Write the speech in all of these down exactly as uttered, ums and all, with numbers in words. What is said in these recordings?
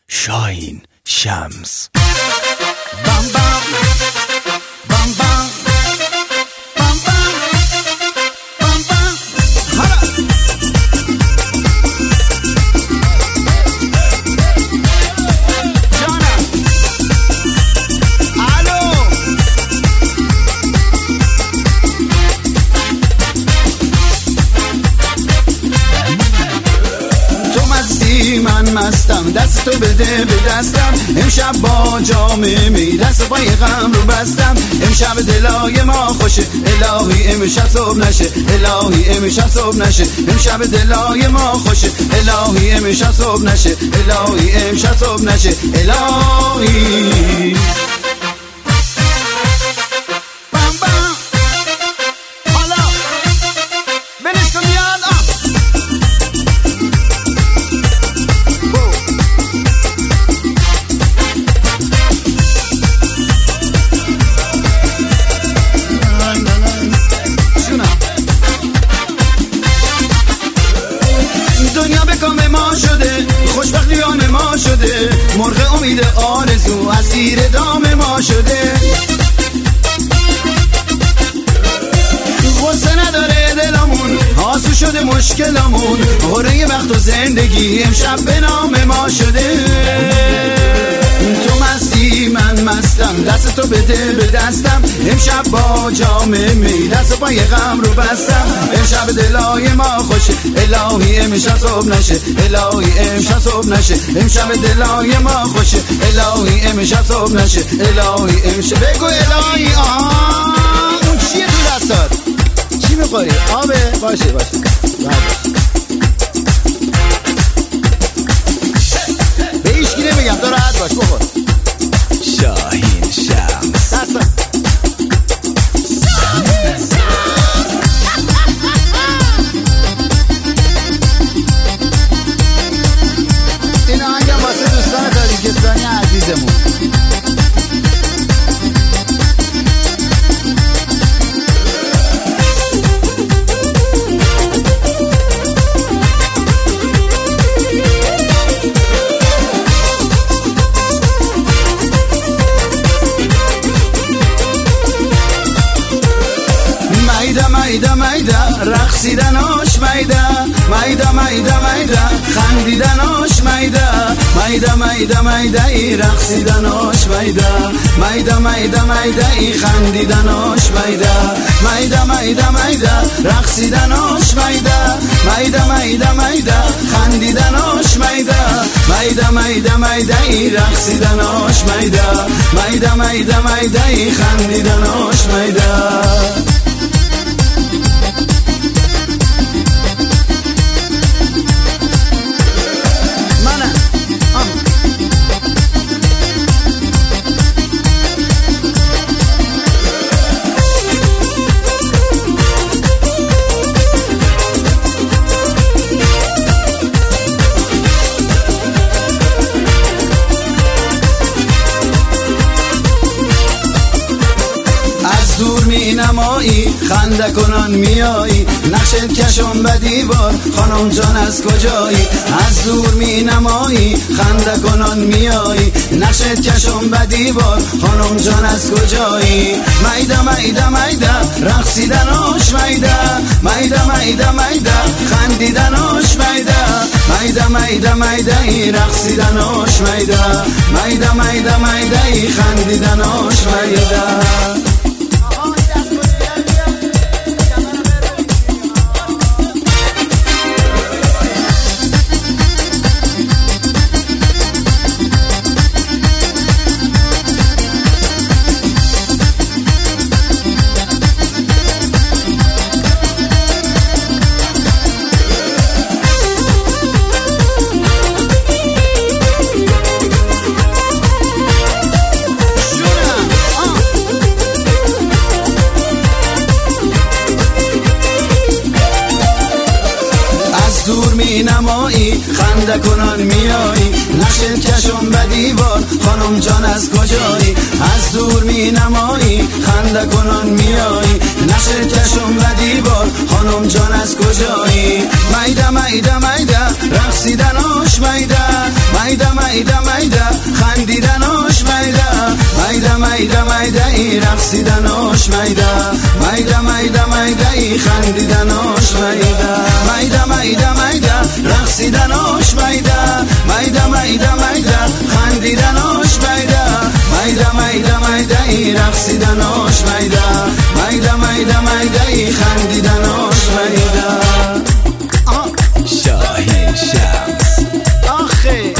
شاهین شمس. بام بام بام بام بام بام بام بام. هلا جانم. الو تو مستی من مستم، دست تو بده به دستم. امشب با جام می دست پای غم رو بستم. امشب دلای ما خوشه الهی، امشب صبح نشه الهی، امشب صبح نشه. امشب دلای ما خوشه الهی، امشب صبح نشه الهی، امشب صبح نشه الهی. بام بام حالا بنش کن یاد. دنیا به کام ما شده، خوشبختی آن ما شده، مرغ امید آرزو اسیر دام ما شده. غصه نداره دلمون، آسو شده مشکلمون، غره وقت و زندگی امشب به نام ما شده. تو مستی من مستم، دست تو بده به دستم. امشب با جام می دست پای غم رو بستم. امشب دلای ما خوشه الهی، امشب صبح نشه الهی، امشب صبح نشه. امشب دلای ما خوشه الهی، امشب صبح نشه الهی، امشب. بگو الهی. آه اون چیه تو دستات؟ چی میخوری؟ آبه؟ باشه باشه باشه. به هیچکی نمیگم، تو راحت باش بخور. شاهین شمس. دستا این آهنگم واسه دوستان تاجیکستانی عزیزمون. میده میده رقصیدناش میده، میده میده میده خندیدناش میده، میده میده میده ای رقصیدناش میده، میده میده میده ای خندیدناش میده، میده میده میده رقصیدناش میده، میده میده میده خندیدناش میده، میده میده میده ای رقصیدناش میده، میده میده میده ای خندیدناش میده. دور می نمایی خنده کنان میایی، نقشت کشم به دیوار خانم جان از کجایی؟ از دور می نمایی خنده کنان میایی، نقشت کشم به دیوار خانم جان از کجایی؟ میده میده میده رقصیدناش میده، میده میده میده خندیدناش میده، میده میده میده ای رقصیدناش میده، میده میده میده ای خندیدناش میده. دور می نمایی خنده کنان میایی، نقشت کشم به دیوار خانم جان از کجایی؟ از دور می نمایی خنده کنان میایی، نقشت کشم به دیوار خانم جان از کجایی؟ میده میده میده رقصیدناش میده، میده میده میده خندیدناش میده میده میده میده ای رقصیدناش میده میده میده میده ای خندیدناش میده میده میده میده رقصیدناش میده میده میده میده خندیدناش میده میده میده میده ای رقصیدناش میده میده میده میده ای خندیدناش میده شاهین شمس آخه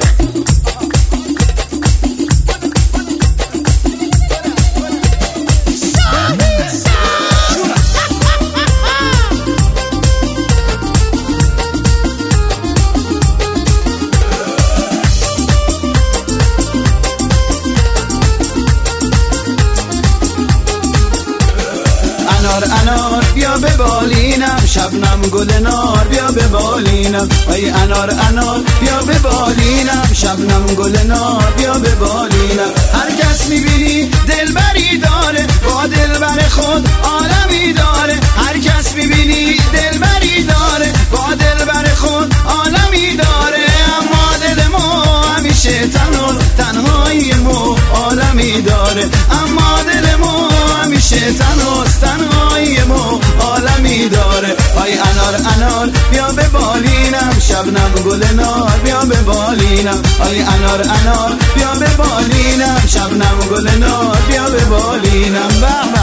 انار انار بیا به بالینم شبنم گل نار بیا به بالینم ای انار انار بیا به بالینم شبنم گل نار بیا به بالینم هر کس میبینی دلبری داره با دلبر خود عالمی داره هر کس میبینی دلبری داره با دلبر خود عالمی داره اما دل ما همیشه تنها تنهایی ما عالمی داره اما دل ما همیشه تنها تنهایی ما عالمی داره آی انار انار بیا به بالینم شبنم گل نار بیا به بالینم آی انار انار بیا به بالینم شبنم گل نار بیا به بالینم بابا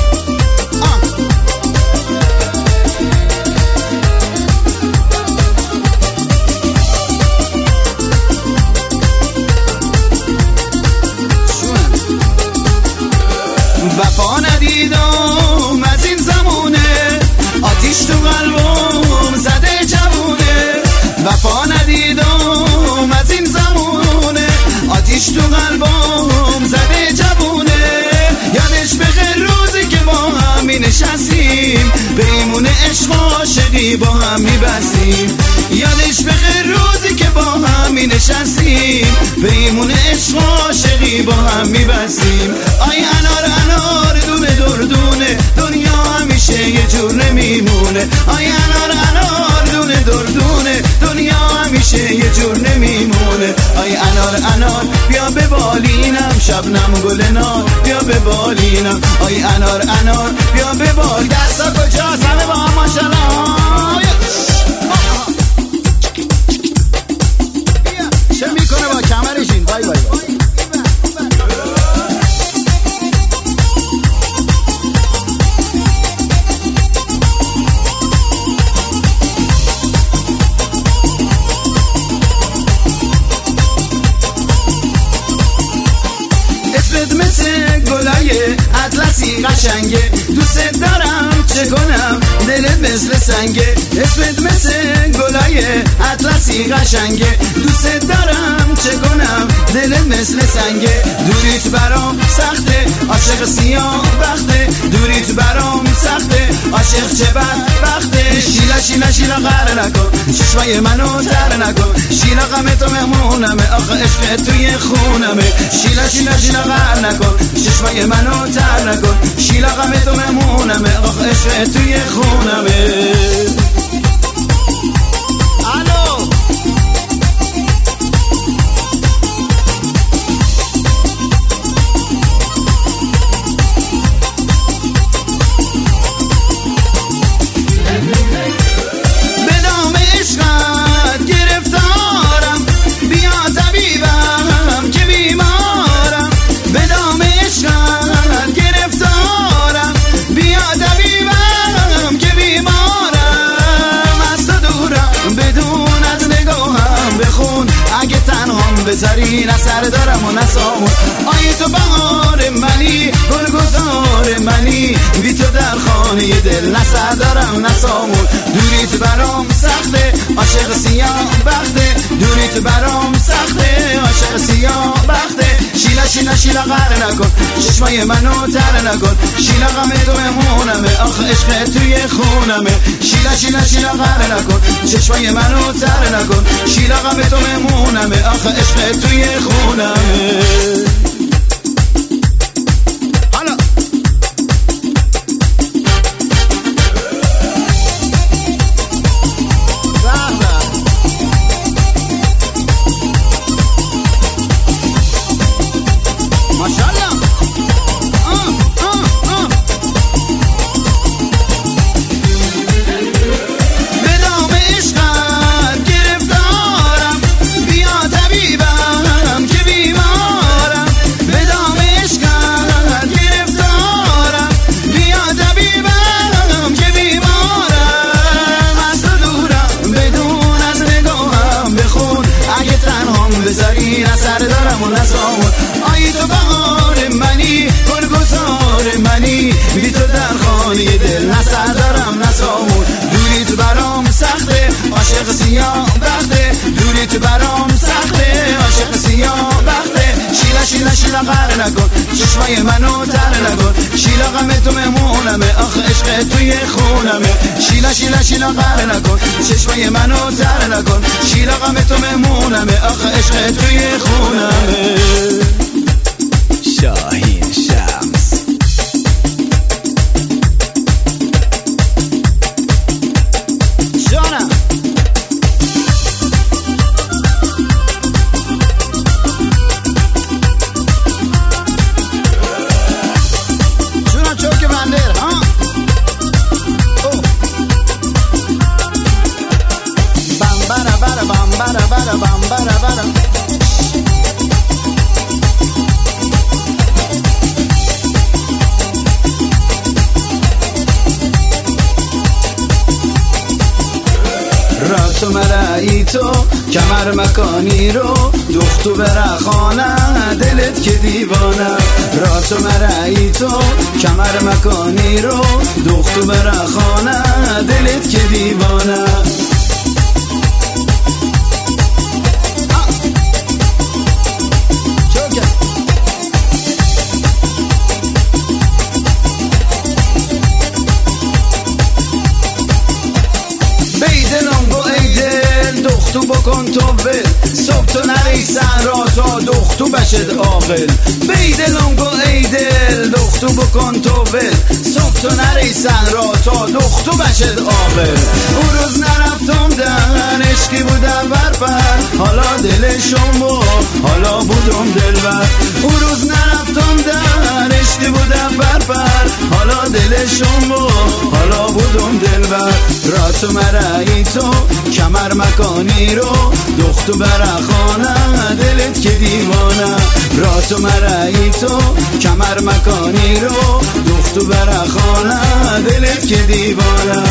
وفا ندیدم از این زمونه آتیش تو قلبم زده جوونه وفا ندیدم از این زمونه آتیش تو قلبم زده جوونه یادش بخیر روزی که با هم می نشستیم پیمون عشق و عاشقی با هم می بستیم یادش بخیر روزی که با هم می نشستیم پیمون عشق و عاشقی با هم می بستیم آی انار انار دونه دردونه دنیا همیشه یه جور نمیمونه آی انار انار دونه دردونه دنیا همیشه یه جور نمیمونه آی انار انار بیا به بالینم شبنم گل نار بیا به بالینم آی انار انار بیا به بال دستا کجاست همه با هم ماشاءالله چه میکنه با کمرشین بای بای بای اطلسی قشنگه دوست دارم چه کنم دلت مثل سنگه اسمت مثل گلای اطلسی قشنگه دوست دارم چه کنم دلت مثل سنگه دوریت برام سخته عاشق سیاه بخته دوریت برام سخته عاشق چه بدبخته شیلا شیلا شیلا غر نکن چشمای منو تر نکن شیلا غم تو مهمونمه آخه عشق توی خونمه شیلا شیلا شیلا غر نکن چشمای منو تر نکن شیلا غم تو مهمونمه آخه عشق توی خونمه الو بذاری نه سر دارم و نه سامون آی تو بهار منی گلگذار منی بی تو در خانه دل نه سر دارم نه سامون دوریت برام سخته عاشق سیاه بخته دوریت برام سخته عاشق سیاه بخته شیلا شیلا شیلا غر نکن چشمای منو تر نکن شیلا غم تو مهمونمه آخه عشق توی خونمه شیلا شیلا شیلا غر نکن چشمای منو تر نکن شیلا غم تو مهمونمه آخه عشق توی خونمه حالا منی، نه سر دارم و نه سامون. آیی تو بهار منی، گلگذار منی، بی تو در خانه دل نه سر دارم نه سامون. دوری تو برام سخته، عاشق سیاه بخته، دوری تو برام سخته، عاشق سیاه بخته. شیلا شیلا شیلا قهر نکن، چشمای منو تر نکن، شیلا غم تو مهمونمه، آخ عشق توی خونمه. شیلا شیلا شیلا قهر نکن، چشمای منو تر نکن، شیلا غم تو مهمونمه، آخ عشق توی خونمه. شاهین شمس. جانم جونم چوک بندر ها. بام برا برا بام برا برا بام برا برا. رات و مرعی تو کمر مکانی رو دختو بره خانه دلت که دیوانه. رات و مرعی تو کمر مکانی رو دختو بره خانه دلت که دیوانه. دختو بکن تو ول، صبح تو نری صحرا تا دختو بشد عاقل. بیدلم گو ای دل دختو بکن تو ول، صبح تو نری صحرا تا دختو بشد عاقل. اون روز نرفتم در عشقی بودم بربر، حالا دلشم بود حالا بودم دلبر. اون روز نرفتم در عشقی بودم بربر، حالا دلشم بود حالا بودم دلبر. رات و مرعی تو کمر مکانی رو دختو بره خانه دلت که دیوانه. رات و مرعی تو کمر مکانی رو دختو بره خانه دلت که دیوانه.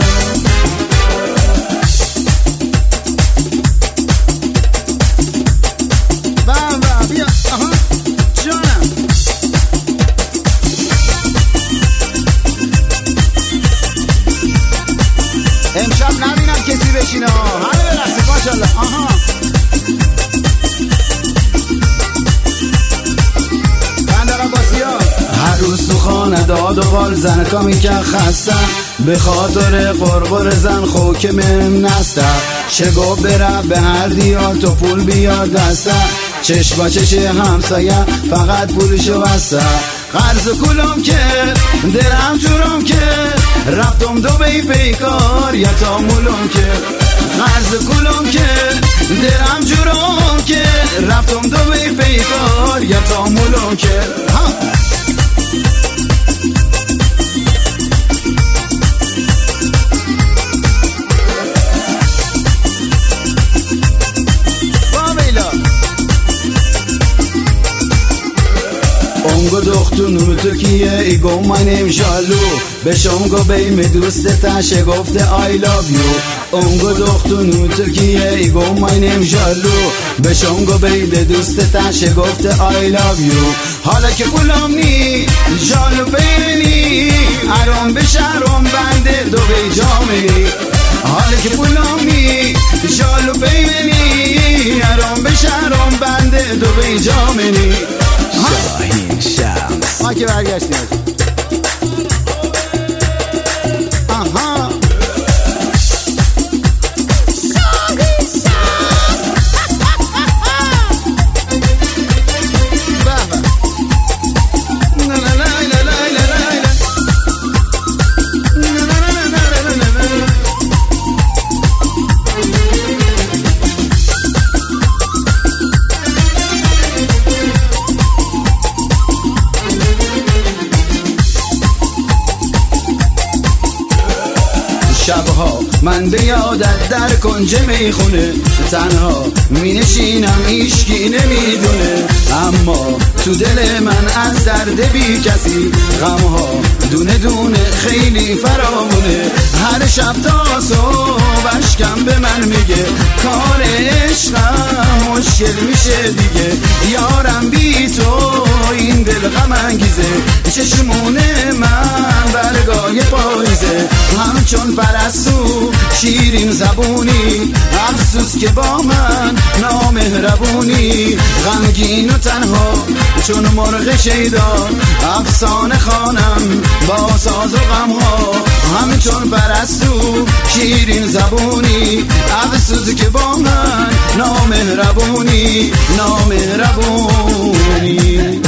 بابا بیا آها جانم. امشب نبینم کسی بشینه همه برسه ماشالله. آها بندر عباسی ها. هر روز تو خانه داد و قال زن کامی که خسته، به خاطر قرقر زن خوک مهم نسته. چه گو بره به هر دیار تو پول بیاد دسته، چشم با چش همسایه فقط پولشو بسته. قرض کلم که درم جورم که رفتم دو بی پیکار یتامولم که. قرض کلم که درم جورم که رفتم دو بی پیکار یتامولم که. اونگو دختو نوتو کیه ای گو منیم جالو، بشونگو بیم دوست تشه گفته I love you. اونگو دختو نوتو کیه ای گو منیم جالو، بشونگو بیم دوست تشه گفته I love you. حالا که پولم نی جالو بینی ارام بشرم بنده دو بی جامعی. حالا که پولم نی جالو بینی ارام بشرم بنده دو بی جامعی. شاهین شمس. ما که برگشتیم آها شاهین شمس. بابا لا لا لا لا لا لا شبها من به یادت در کنج میخونه تنها می نشینم ایشکی نمیدونه، اما تو دل من از درد بی کسی غمها دونه دونه خیلی فرامونه هر شب تا صبح اشکم به من میگه کار عشقم مشکل میشه دیگه یارم بی تو این دل غم انگیزه چشمونه من برگاه پاییزه همچون پرستو شیرین زبونی افسوس که با من نامهربونی غمگین و تنها چون مرغ شیدا افسانه خوانم با ساز و غمها همچون پرستو شیرین زبونی افسوس که با من نامهربونی نامهربونی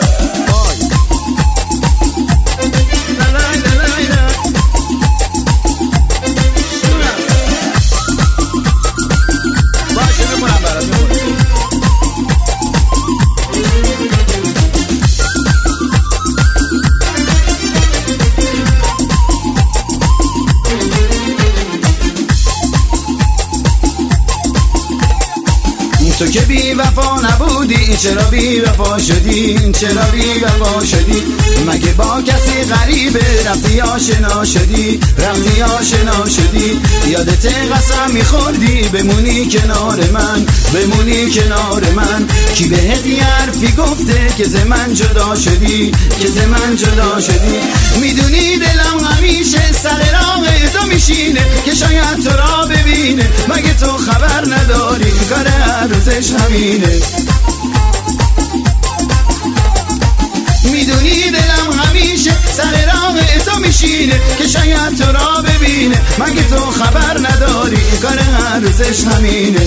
تو که بی وفا نبودی چرا بی وفا شدی چرا بی وفا شدی مگه با کسی غریبه رفتی آشنا شدی رفتی آشنا شدی یادت قسم میخوردی بمونی کنار من بمونی کنار من کی بهت یه حرفی گفته که ز من جدا شدی که ز من جدا شدی میدونی دلم همیشه سر راه تو میشینه که شاید تو را ببینه مگه تو خبر نداری کار هر روزش همینه میدونی دلم همیشه سر راه تو میشینه که شاید تو را ببینه مگه تو خبر نداری کار هر روزش همینه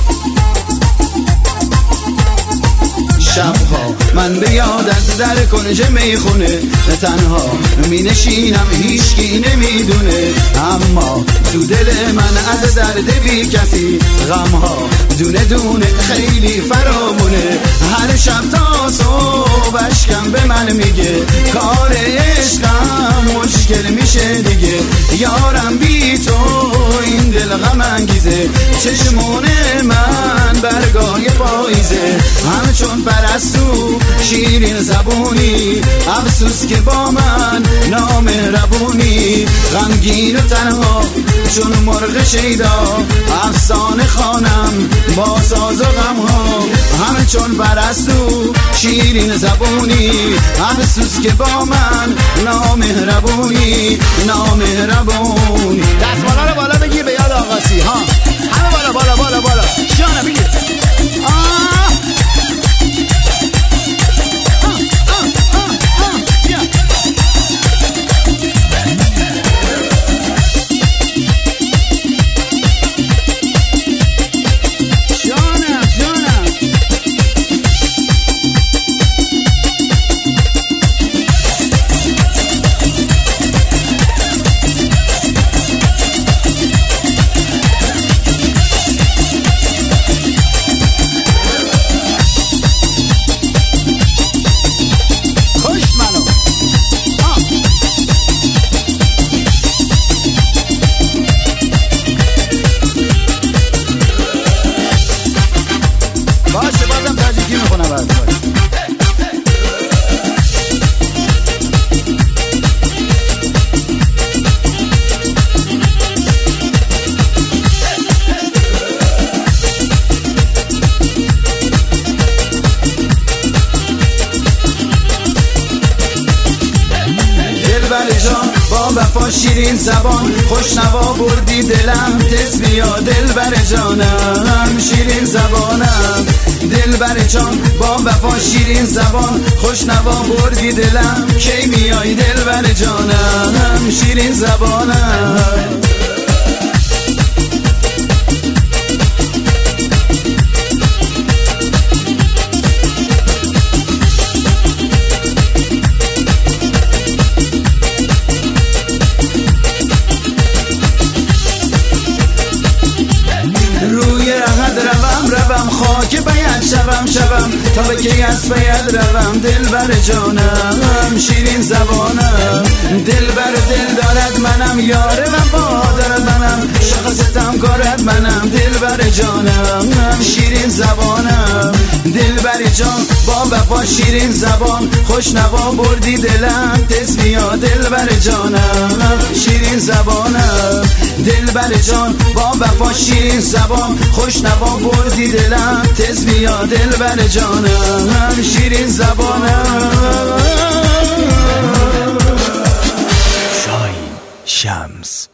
شبها من به یادت در کنج میخونه تنها می نشینم هیچکی نمیدونه اما تو دل من از درد بی کسی غمها دونه دونه خیلی فرامونه هر شب تا صبح اشکم به من میگه کار عشقم مشکل میشه دیگه یارم بی تو این دل غم انگیزه چشمونه من برگاه پاییزه همچون پرستو شیرین زبونی افسوس که با من نامهربونی غمگین و تنها چون مرغ شیدا افسانه خوانم با ساز و غمها همچون پرستو شیرین زبونی افسوس که با من نامهربونی نامهربونی دست بالا رو بالا بگیر به یاد آقاسی ها همه بالا بالا بالا بالا شانه بگیر آه با وفا شیرین زبان خوشنوا بردی دلم تز بیا دل بر جانم شیرین زبانم دل بر جان با وفا شیرین زبان خوشنوا بردی دلم کی میای دل بر جانم شیرین زبانم خاک باید شوم شوم تا به کی از باید روم دل بر جانم شیرین زبانم دل بر دل دارد منم یار وفا دارد منم شاخ ستم کارد منم دل بر جانم شیرین زبانم دل دلبر جان با وفا شیرین زبان، خوش نوا بردی دلم تز بیا دلبر جانم، شیرین زبانم دلبر جان با وفا شیرین زبان، خوش نوا بردی دلم تز بیا دلبر جانم، شیرین زبانم. شاهین شمس